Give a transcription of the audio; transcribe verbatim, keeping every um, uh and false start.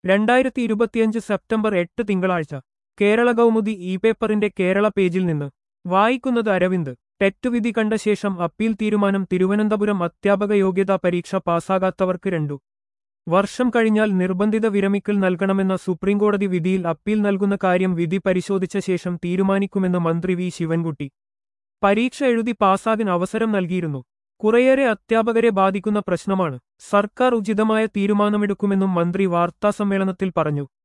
രണ്ടായിരത്തി ഇരുപത്തിയഞ്ച് സെപ്റ്റംബർ എട്ട് തിങ്കളാഴ്ച കേരള കൗമുദി ഇ പേപ്പറിന്റെ കേരള പേജിൽ നിന്ന് വായിക്കുന്നത് അരവിന്ദ്. ടെറ്റ് വിധി കണ്ട ശേഷം അപ്പീൽ തീരുമാനം. തിരുവനന്തപുരം അധ്യാപക യോഗ്യതാ പരീക്ഷ പാസ്സാകാത്തവർക്ക് രണ്ടു വർഷം കഴിഞ്ഞാൽ നിർബന്ധിത വിരമിക്കൽ നൽകണമെന്ന സുപ്രീംകോടതി വിധിയിൽ അപ്പീൽ നൽകുന്ന കാര്യം വിധി പരിശോധിച്ച ശേഷം തീരുമാനിക്കുമെന്ന് മന്ത്രി വി ശിവൻകുട്ടി. പരീക്ഷ എഴുതി പാസ്സാകാൻ അവസരം നൽകിയിരുന്നു. കുറേയേറെ അധ്യാപകരെ ബാധിക്കുന്ന പ്രശ്നമാണ്. സർക്കാർ ഉചിതമായ തീരുമാനമെടുക്കുമെന്നും മന്ത്രി വാർത്താസമ്മേളനത്തിൽ പറഞ്ഞു.